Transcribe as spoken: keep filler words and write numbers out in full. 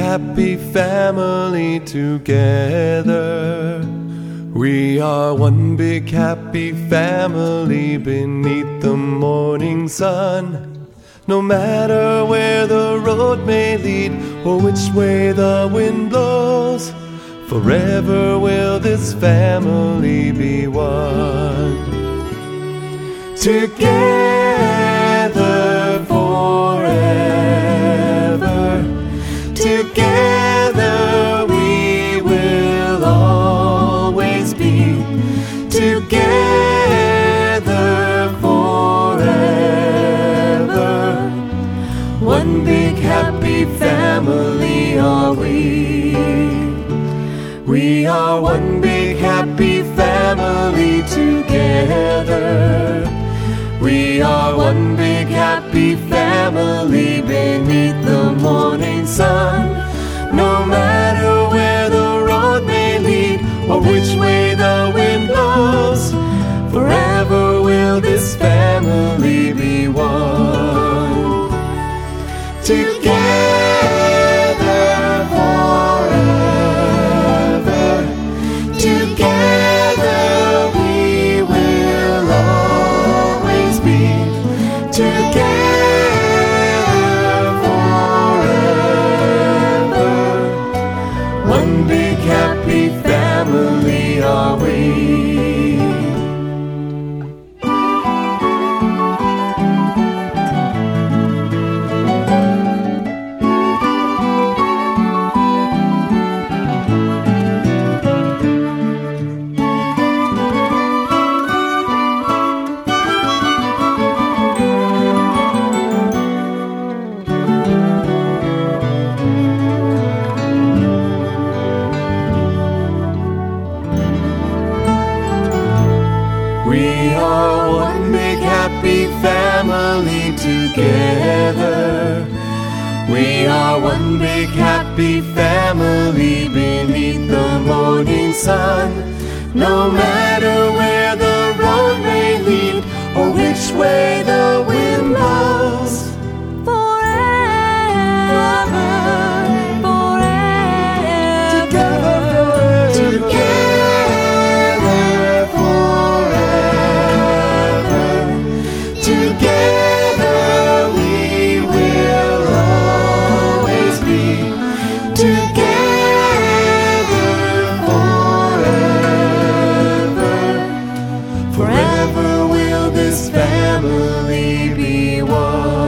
happy family together. We are one big happy family beneath the morning sun. No matter where the road may lead or which way the wind blows, forever will this family be one. Together forever, together we will always be. Together forever, one big happy family are we. We are one big happy family together. We are one big happy family beneath the morning sun. No matter where the road may lead or which way the wind blows, forever will this family be one. Together forever, together we will always be. Together forever, one big happy family are we. We are one big happy family together. We are one big happy family beneath the morning sun. No matter where the road may lead or which way the wind blows, together we will always be. Together forever, forever will this family be one.